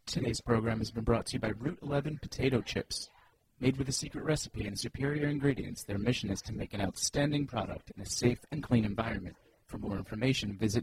Today's program has been brought to you by Route 11 Potato Chips. Made with a secret recipe and superior ingredients, their mission is to make an outstanding product in a safe and clean environment. For more information, visit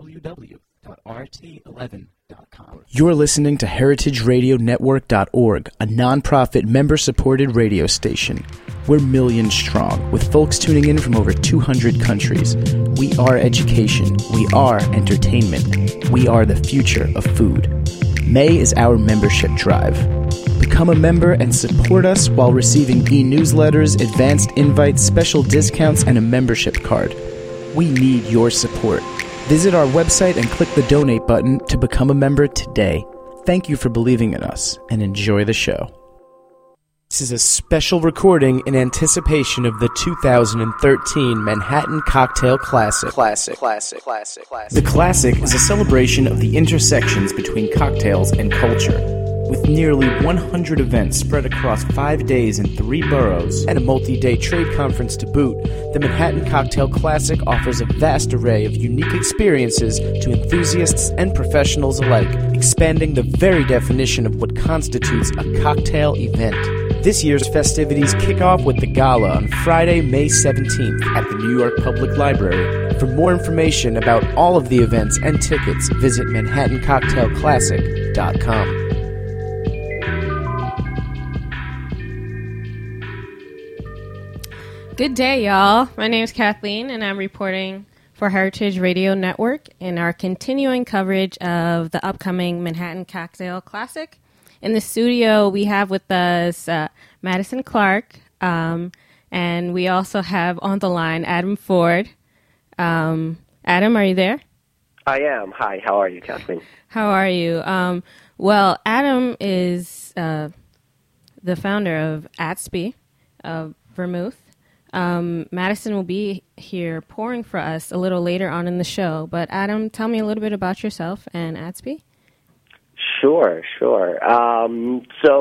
www.rt11.com. You're listening to heritageradionetwork.org, a nonprofit member-supported radio station. We're millions strong, with folks tuning in from over 200 countries. We are education. We are entertainment. We are the future of food. May is our membership drive. Become a member and support us while receiving e-newsletters, advanced invites, special discounts, and a membership card. We need your support. Visit our website and click the donate button to become a member today. Thank you for believing in us, and enjoy the show. This is a special recording in anticipation of the 2013 Manhattan Cocktail Classic. The Classic is a celebration of the intersections between cocktails and culture. With nearly 100 events spread across 5 days in 3 boroughs and a multi-day trade conference to boot, the Manhattan Cocktail Classic offers a vast array of unique experiences to enthusiasts and professionals alike, expanding the very definition of what constitutes a cocktail event. This year's festivities kick off with the gala on Friday, May 17th at the New York Public Library. For more information about all of the events and tickets, visit manhattancocktailclassic.com. Good day, y'all. My name is Kathleen, and I'm reporting for Heritage Radio Network in our continuing coverage of the upcoming Manhattan Cocktail Classic. In the studio, we have with us Madison Clark, and we also have on the line Adam Ford. Adam, are you there? I am. Hi, how are you, Kathleen? How are you? Well, Adam is the founder of Atsby of Vermouth. Madison will be here pouring for us a little later on in the show. But Adam, tell me a little bit about yourself and Atsby. Sure. I'm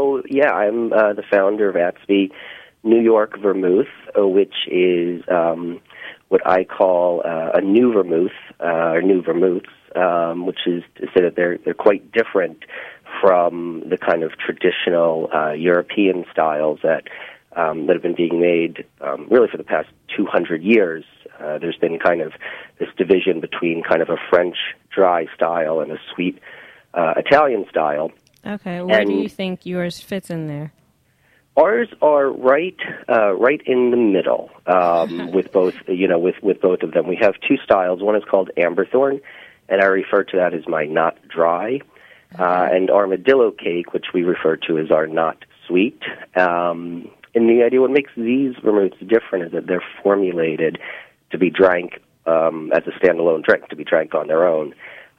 the founder of Atsby New York Vermouth, which is what I call a new vermouth, or new vermouths, which is to say that they're quite different from the kind of traditional European styles that have been being made really for the past 200 years. There's been kind of this division between kind of a French dry style and a sweet Italian style. Okay, where do you think yours fits in there? Ours are right in the middle with both, with both of them. We have 2 styles. One is called Amberthorn, and I refer to that as my not dry, and Armadillo Cake, which we refer to as our not sweet. And the idea, what makes these vermouths different is that they're formulated to be drank as a standalone drink, to be drank on their own.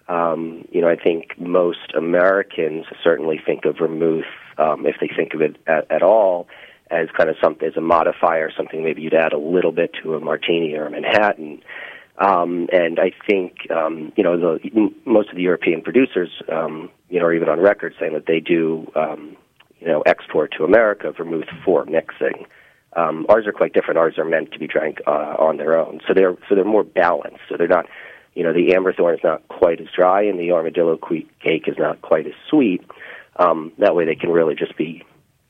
I think most Americans certainly think of vermouth, if they think of it at all, as kind of something, as a modifier, something maybe you'd add a little bit to a martini or a Manhattan. And I think, most of the European producers, are even on record saying that they do, export to America vermouth for mixing. Ours are quite different. Ours are meant to be drank on their own. So they're more balanced. So they're not, the Amberthorn is not quite as dry, and the Armadillo Cake is not quite as sweet. That way they can really just be,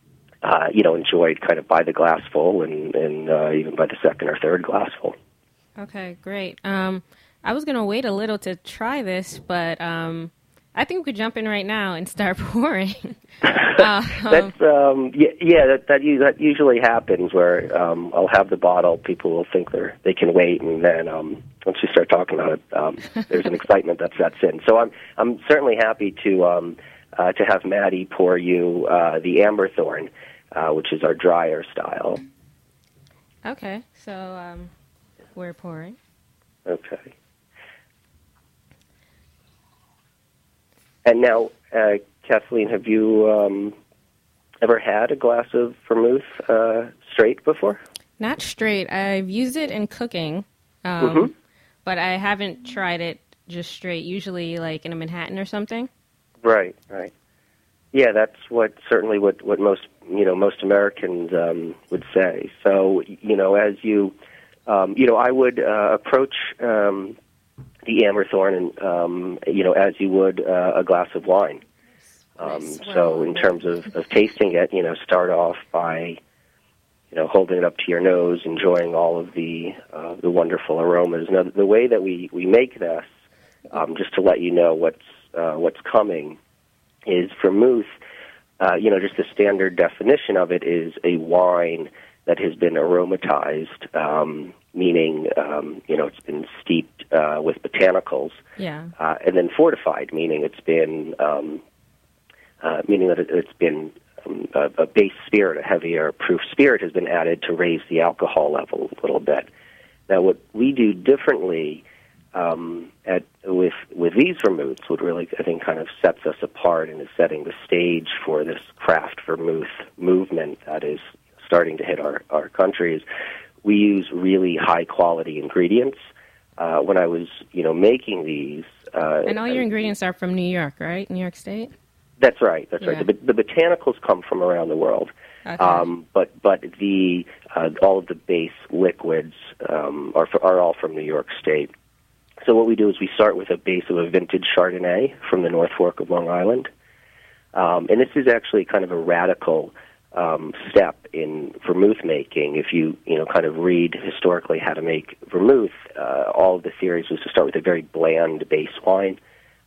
enjoyed kind of by the glassful and even by the second or third glassful. Okay, great. I was going to wait a little to try this, but I think we could jump in right now and start pouring. That usually happens where I'll have the bottle, people will think they can wait, and then once you start talking about it, there's an excitement that sets in. So I'm certainly happy to have Maddie pour you the Amberthorn, which is our drier style. Okay, so we're pouring. Okay. And now, Kathleen, have you ever had a glass of vermouth straight before? Not straight. I've used it in cooking, but I haven't tried it just straight, usually like in a Manhattan or something. Right. Yeah, that's certainly what most Americans would say. So, as you, I would approach the Amberthorn, and as you would a glass of wine. Nice. So in terms of tasting it, start off by holding it up to your nose, enjoying all of the wonderful aromas. Now, the way that we make this, just to let you know what's coming, is vermouth. Just the standard definition of it is a wine that has been aromatized, meaning it's been steeped with botanicals, and then fortified, meaning it's been it's been a base spirit, a heavier proof spirit has been added to raise the alcohol level a little bit. Now, what we do differently with these vermouths, what really, I think, kind of sets us apart and is setting the stage for this craft vermouth movement that is starting to hit our country, is we use really high-quality ingredients. When I was, making these... and all your ingredients are from New York, right? New York State? That's right. That's right. The botanicals come from around the world, but the all of the base liquids are all from New York State. So what we do is we start with a base of a vintage Chardonnay from the North Fork of Long Island, and this is actually kind of a radical step in vermouth making. If you kind of read historically how to make vermouth, all of the theories was to start with a very bland base wine,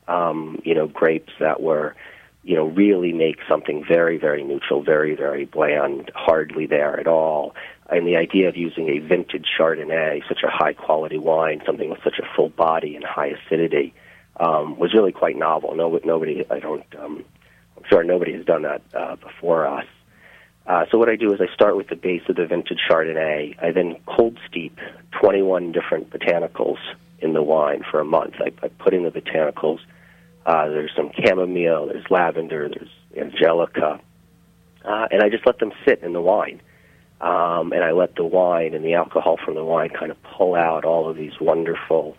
grapes that were really make something very, very neutral, very, very bland, hardly there at all. And the idea of using a vintage Chardonnay, such a high-quality wine, something with such a full body and high acidity, was really quite novel. I'm sure nobody has done that before us. So what I do is I start with the base of the vintage Chardonnay. I then cold steep 21 different botanicals in the wine for a month. I put in the botanicals. There's some chamomile, there's lavender, there's angelica, and I just let them sit in the wine. And I let the wine and the alcohol from the wine kind of pull out all of these wonderful,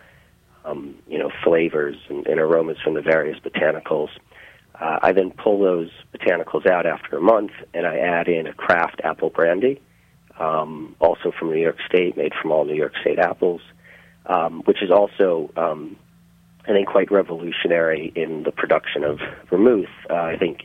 flavors and aromas from the various botanicals. I then pull those botanicals out after a month, and I add in a craft apple brandy, also from New York State, made from all New York State apples, which is also... I think quite revolutionary in the production of vermouth. I think,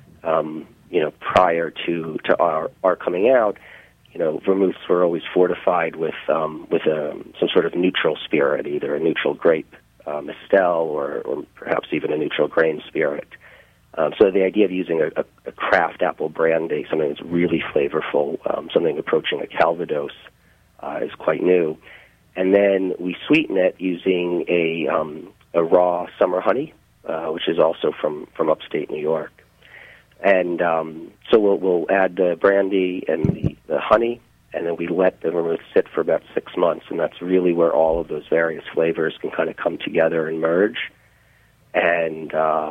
prior to our coming out, vermouths were always fortified with some sort of neutral spirit, either a neutral grape, Estelle, or perhaps even a neutral grain spirit. So the idea of using a craft apple brandy, something that's really flavorful, something approaching a Calvados, is quite new. And then we sweeten it using a raw summer honey, which is also from upstate New York. And so we'll add the brandy and the honey, and then we let the vermouth sit for about 6 months, and that's really where all of those various flavors can kind of come together and merge. And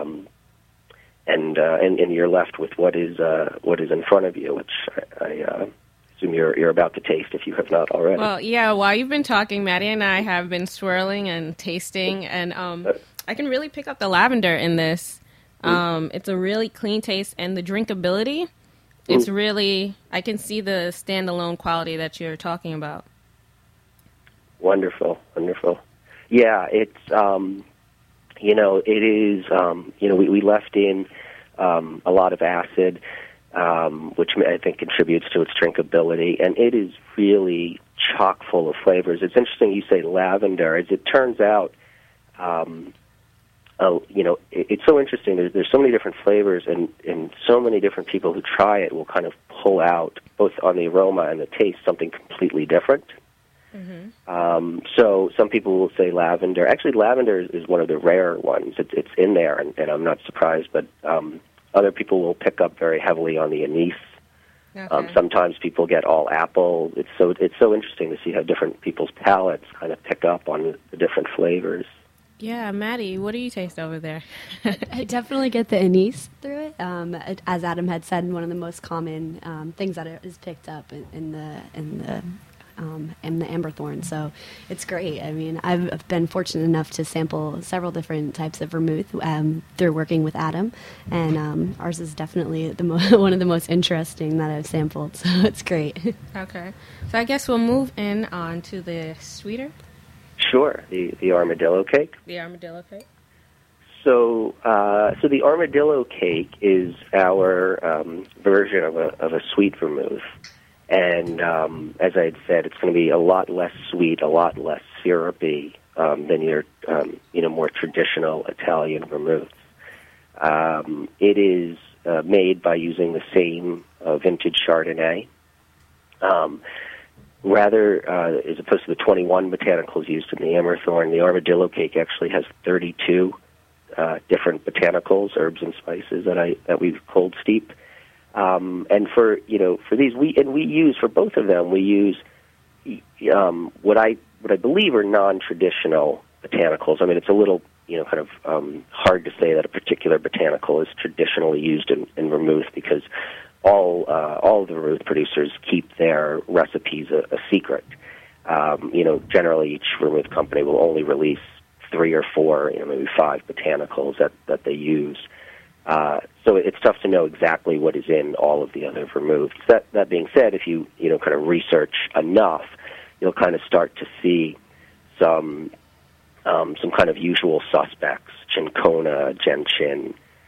you're left with what is in front of you, which I assume you're about to taste if you have not already. Well, yeah, while you've been talking, Maddie and I have been swirling and tasting, and I can really pick up the lavender in this. It's a really clean taste, and the drinkability, it's really, I can see the standalone quality that you're talking about. Wonderful, wonderful. Yeah, it's, it is, we left in a lot of acid, which I think contributes to its drinkability, and it is really chock full of flavors. It's interesting you say lavender. As it turns out, it's so interesting. There's so many different flavors, and so many different people who try it will kind of pull out, both on the aroma and the taste, something completely different. Mm-hmm. So some people will say lavender. Actually, lavender is one of the rare ones. It's in there, and I'm not surprised, but other people will pick up very heavily on the anise. Okay. Sometimes people get all apple. It's so interesting to see how different people's palates kind of pick up on the different flavors. Yeah, Maddie, what do you taste over there? I definitely get the anise through it. As Adam had said, one of the most common things that is picked up in the amberthorn. So it's great. I mean, I've been fortunate enough to sample several different types of vermouth through working with Adam, and ours is definitely one of the most interesting that I've sampled. So it's great. Okay, so I guess we'll move in on to the sweeter. Sure, the armadillo cake. The armadillo cake. So the armadillo cake is our version of a sweet vermouth, and as I had said, it's going to be a lot less sweet, a lot less syrupy than your more traditional Italian vermouths. It is made by using the same vintage Chardonnay. Rather, as opposed to the 21 botanicals used in the Amerthorn, the armadillo cake actually has 32 different botanicals, herbs and spices that we've cold steep. And for these, we use for both of them, we use what I believe are non-traditional botanicals. I mean, it's a little kind of hard to say that a particular botanical is traditionally used in vermouth, because all of the vermouth producers keep their recipes a secret. Generally each vermouth company will only release 3 or 4, maybe 5 botanicals that they use. So it's tough to know exactly what is in all of the other vermouths. That being said, if you kind of research enough, you'll kind of start to see some kind of usual suspects: Cinchona, Gentian,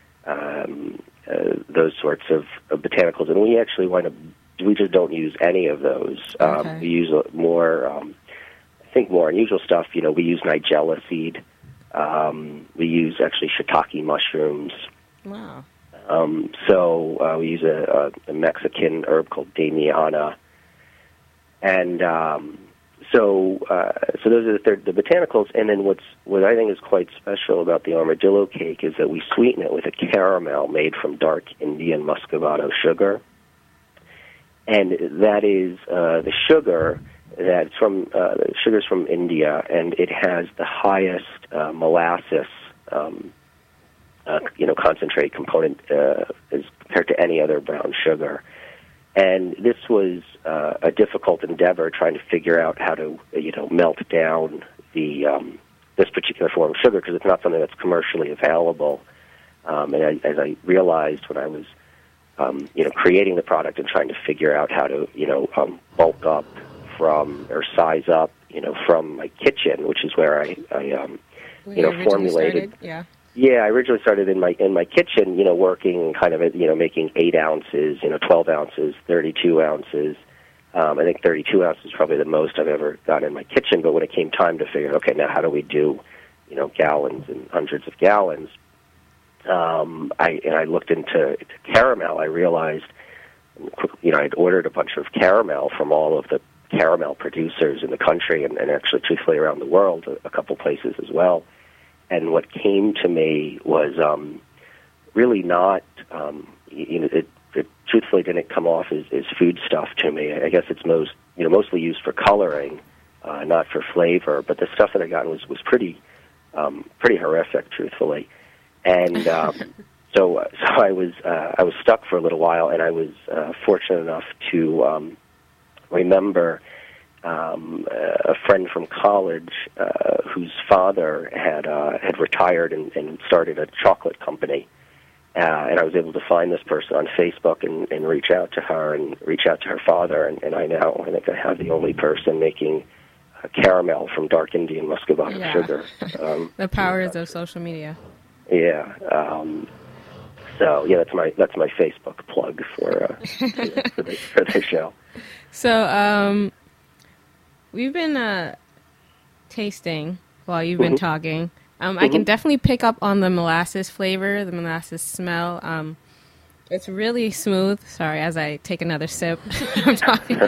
those sorts of botanicals. And we actually we just don't use any of those. Okay. We use more, I think, more unusual stuff. We use nigella seed. We use actually shiitake mushrooms. Wow. So we use a Mexican herb called Damiana. And so those are the botanicals. And then what I think is quite special about the armadillo cake is that we sweeten it with a caramel made from dark Indian Muscovado sugar. And that is the sugar that's from the sugar's from India, and it has the highest molasses concentrate component as compared to any other brown sugar. And this was a difficult endeavor, trying to figure out how to melt down this particular form of sugar, because it's not something that's commercially available. And as I realized when I was creating the product and trying to figure out how to bulk up from or size up from my kitchen, which is where I formulated. Started? Yeah, I originally started in my kitchen, working kind of at, making 8 ounces, 12 ounces, 32 ounces. I think 32 ounces is probably the most I've ever got in my kitchen. But when it came time to figure, okay, now how do we do, gallons and hundreds of gallons? I looked into caramel. I realized, I'd ordered a bunch of caramel from all of the caramel producers in the country, and actually, truthfully, around the world, a couple places as well. And what came to me was really not, it truthfully didn't come off as food stuff to me. I guess it's mostly used for coloring, not for flavor. But the stuff that I got was pretty horrific, truthfully. And so I was stuck for a little while, and I was fortunate enough to remember a friend from college whose father had retired and started a chocolate company, and I was able to find this person on Facebook and reach out to her and reach out to her father, and I think I have the only person making caramel from dark Indian Muscovado sugar. The powers of social media. Yeah. So yeah, that's my Facebook plug for the show. So we've been tasting while you've been talking. I can definitely pick up on the molasses flavor, the molasses smell. It's really smooth. Sorry, as I take another sip, I'm talking.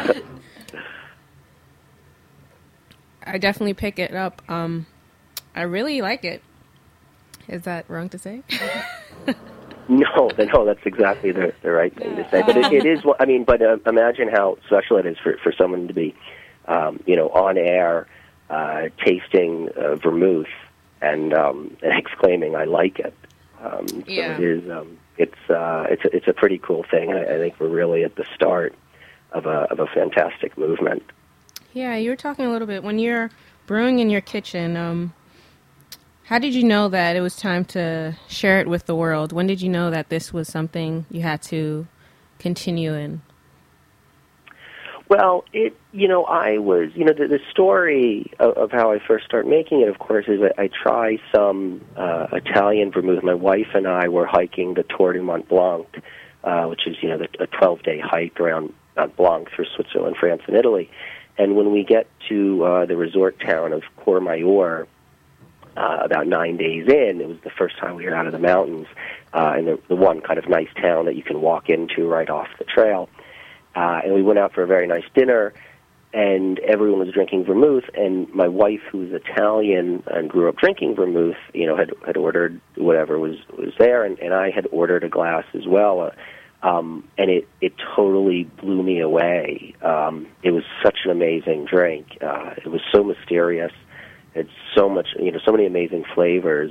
I definitely pick it up. I really like it. Is that wrong to say? No, that's exactly the right thing to say. But it is. I mean, but imagine how special it is for someone to be, on air, tasting vermouth and exclaiming, "I like it." So it is. It's a pretty cool thing. I think we're really at the start of a fantastic movement. Yeah, you were talking a little bit when you're brewing in your kitchen. How did you know that it was time to share it with the world? When did you know that this was something you had to continue in? Well, I was, the story of how I first started making it, of course, is that I try some Italian vermouth. My wife and I were hiking the Tour du Mont Blanc, which is, a 12-day hike around Mont Blanc through Switzerland, France, and Italy. And when we get to the resort town of Courmayeur, about 9 days in, it was the first time we were out of the mountains, and the one kind of nice town that you can walk into right off the trail. And we went out for a very nice dinner, and everyone was drinking vermouth. And my wife, who's Italian and grew up drinking vermouth, had ordered whatever was there, and I had ordered a glass as well. And it totally blew me away. It was such an amazing drink. It was so mysterious. It's so much, so many amazing flavors.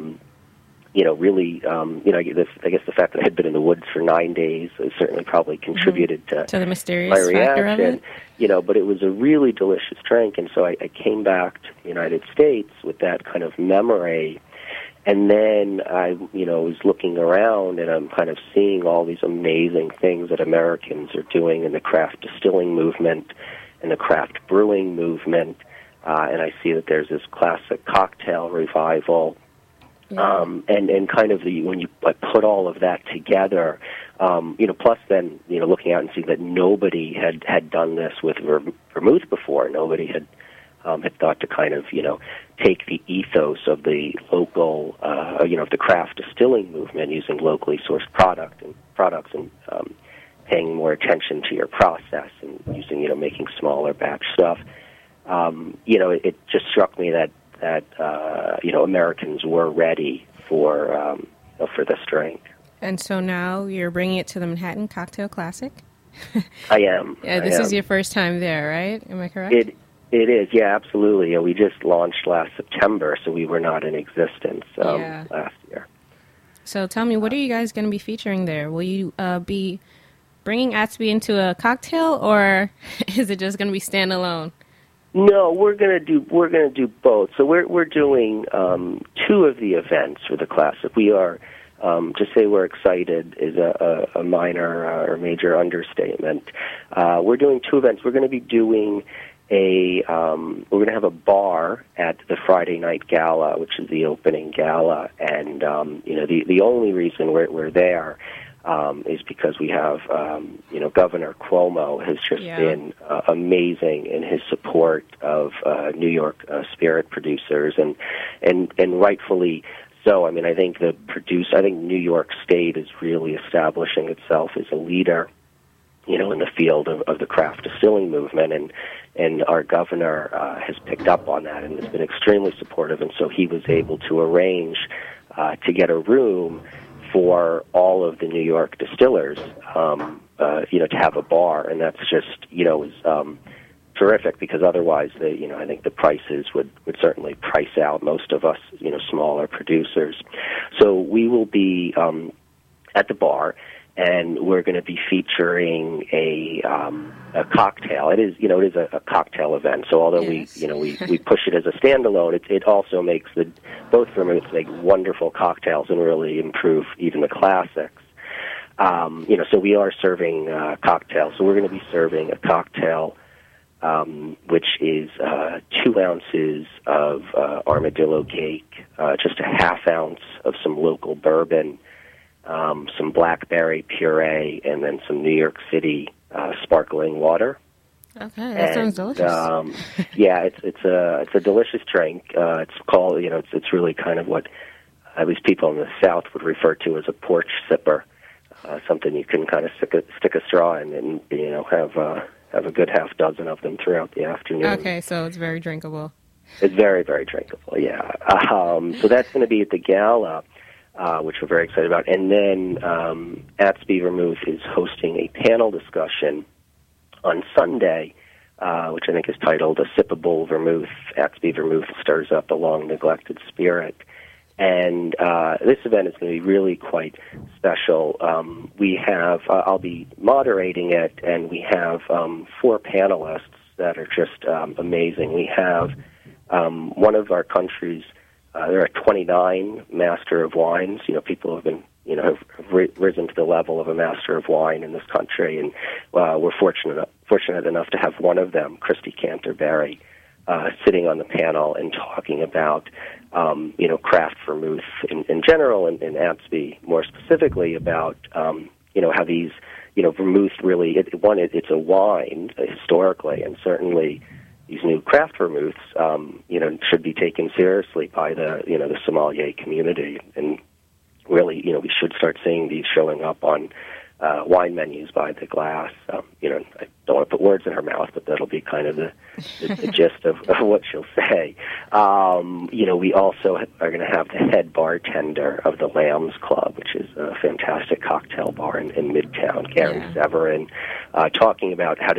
Really, I guess the fact that I had been in the woods for 9 days certainly probably contributed to the mysterious my reaction. Factor of it. But it was a really delicious drink, and so I came back to the United States with that kind of memory, and then I, was looking around, and I'm kind of seeing all these amazing things that Americans are doing in the craft distilling movement and the craft brewing movement, and I see that there's this classic cocktail revival. Yeah. And kind of when you put all of that together, plus then, looking out and seeing that nobody had done this with vermouth before. Nobody had thought to kind of, take the ethos of the local, the craft distilling movement, using locally sourced products and paying more attention to your process and using, making smaller batch stuff. It just struck me that Americans were ready for this drink. And so now you're bringing it to the Manhattan Cocktail Classic? I am. Yeah, this is your first time there, right? Am I correct? It is, yeah, absolutely. We just launched last September, so we were not in existence last year. So tell me, what are you guys going to be featuring there? Will you be bringing Atsby into a cocktail, or is it just going to be standalone? No, we're gonna do both. So we're doing two of the events for the classic. We are to say we're excited is a minor or major understatement. We're doing two events. We're going to be doing we're going to have a bar at the Friday night gala, which is the opening gala, and the only reason we're there is because we have, Governor Cuomo has just been amazing in his support of New York spirit producers, and rightfully so. I mean, I think New York State is really establishing itself as a leader, in the field of the craft distilling movement, and our governor has picked up on that and has been extremely supportive, and so he was able to arrange to get a room for all of the New York distillers, to have a bar, and that's just, is terrific, because otherwise, I think the prices would certainly price out most of us, smaller producers. So we will be at the bar, and we're going to be featuring a cocktail. It is a cocktail event. So although we push it as a standalone, it also makes both vermouths make wonderful cocktails and really improve even the classics. So we are serving cocktails. So we're going to be serving a cocktail, which is 2 ounces of armadillo cake, just a half ounce of some local bourbon, some blackberry puree, and then some New York City sparkling water. Okay, that sounds delicious. It's a delicious drink. It's called, it's really kind of what at least people in the South would refer to as a porch sipper, something you can kind of stick a straw in and have a good half dozen of them throughout the afternoon. Okay, so it's very drinkable. It's very, very drinkable. Yeah. So that's going to be at the gala, which we're very excited about. And then Atsby Vermouth is hosting a panel discussion on Sunday, which I think is titled "A Sippable Vermouth. Atsby Vermouth Stirs Up a Long Neglected Spirit." And this event is going to be really quite special. I'll be moderating it, and we have 4 panelists that are just amazing. We have one of our country's, there are 29 Master of Wines. People have been, have risen to the level of a Master of Wine in this country, and we're fortunate fortunate enough to have one of them, Christy Canterbury, sitting on the panel and talking about, craft vermouth in general, and Atsby more specifically about, how these, vermouth really, it's a wine historically, and certainly these new craft vermouths, should be taken seriously by the sommelier community, and really, we should start seeing these showing up on wine menus by the glass. I don't want to put words in her mouth, but that'll be kind of the gist of what she'll say. We also are going to have the head bartender of the Lambs Club, which is a fantastic cocktail bar in Midtown, Gary Severin, talking about how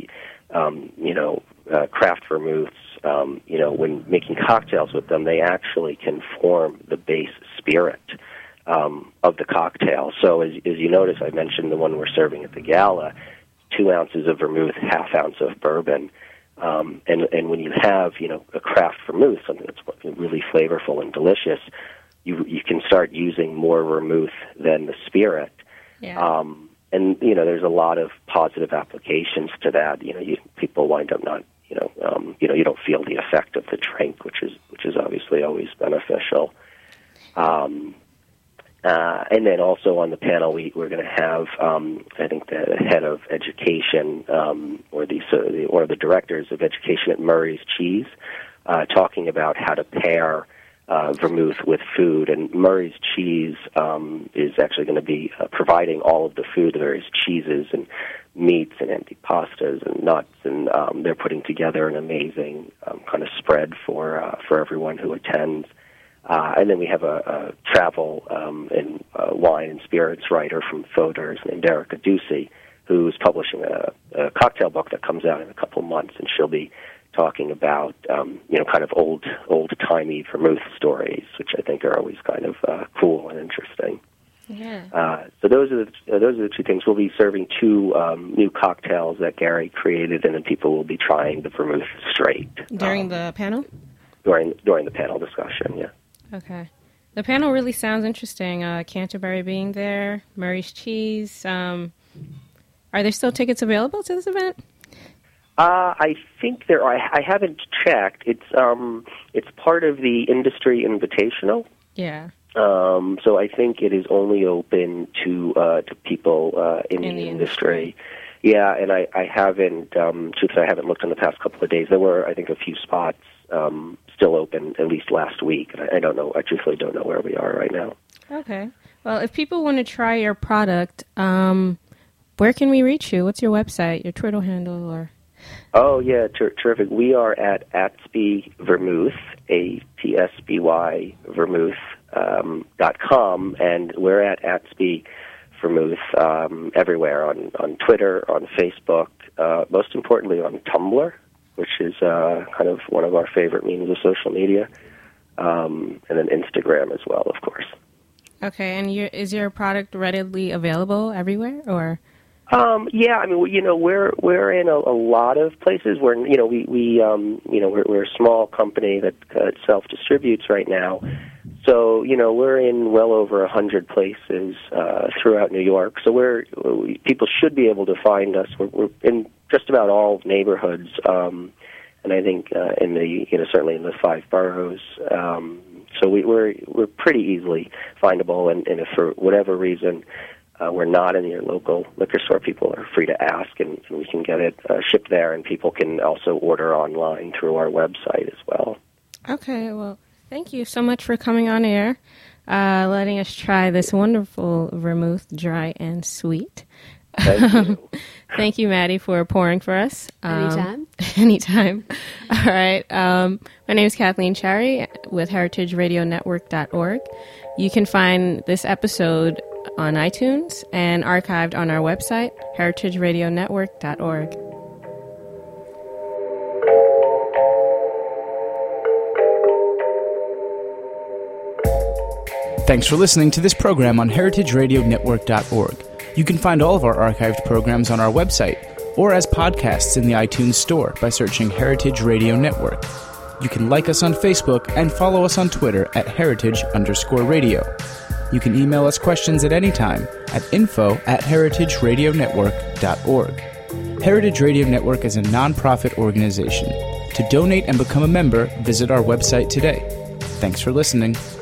craft vermouths, when making cocktails with them, they actually can form the base spirit of the cocktail. So as you notice, I mentioned the one we're serving at the gala, 2 ounces of vermouth, ½ ounce of bourbon. And when you have, a craft vermouth, something that's really flavorful and delicious, you can start using more vermouth than the spirit. Yeah. And, there's a lot of positive applications to that. People wind up not, you don't feel the effect of the drink, which is obviously always beneficial. And then also on the panel, we're going to have, I think, the head of education, or the directors of education at Murray's Cheese, talking about how to pair vermouth with food. And Murray's Cheese is actually going to be providing all of the food, the various cheeses and meats and antipastas and nuts, and they're putting together an amazing kind of spread for everyone who attends. And then we have a travel and wine and spirits writer from Fodor's named Erica Ducey, who's publishing a cocktail book that comes out in a couple of months, and she'll be talking about kind of old-timey vermouth stories, which I think are always kind of cool and interesting. Yeah. So those are the 2 things. We'll be serving 2 new cocktails that Gary created, and then people will be trying the vermouth straight During the panel? During the panel discussion, yeah. Okay. The panel really sounds interesting. Canterbury being there, Murray's Cheese. Are there still tickets available to this event? I think there are. I haven't checked. It's part of the industry invitational. Yeah. So I think it is only open to people in the industry. Yeah, and I haven't. Truthfully, I haven't looked in the past couple of days. There were, I think, a few spots still open, at least last week. And I don't know. I truthfully don't know where we are right now. Okay. Well, if people want to try your product, where can we reach you? What's your website, your Twitter handle, or? Oh, yeah, terrific. We are at Atsby Vermouth, ATSBY Vermouth.com, and we're at Atsby Vermouth everywhere, on Twitter, on Facebook, most importantly on Tumblr, which is kind of one of our favorite means of social media, and then Instagram as well, of course. Okay, and is your product readily available everywhere, or? Yeah, I mean, we're in a lot of places. We're a small company that self distributes right now. So we're in well over 100 places throughout New York. So people should be able to find us. We're in just about all neighborhoods, and I think in the certainly in the 5 boroughs. So we're pretty easily findable, and if for whatever reason we're not in your local liquor store, people are free to ask, and we can get it shipped there, and people can also order online through our website as well. Okay, well, thank you so much for coming on air, letting us try this wonderful vermouth, dry and sweet. Thank you. Thank you, Maddie, for pouring for us. Anytime. Anytime. All right. My name is Kathleen Cherry with heritageradionetwork.org. You can find this episode on iTunes and archived on our website, heritageradionetwork.org. Thanks for listening to this program on heritageradionetwork.org. You can find all of our archived programs on our website or as podcasts in the iTunes Store by searching Heritage Radio Network. You can like us on Facebook and follow us on Twitter at @heritage_radio. You can email us questions at any time at info@heritageradionetwork.org. Heritage Radio Network is a nonprofit organization. To donate and become a member, visit our website today. Thanks for listening.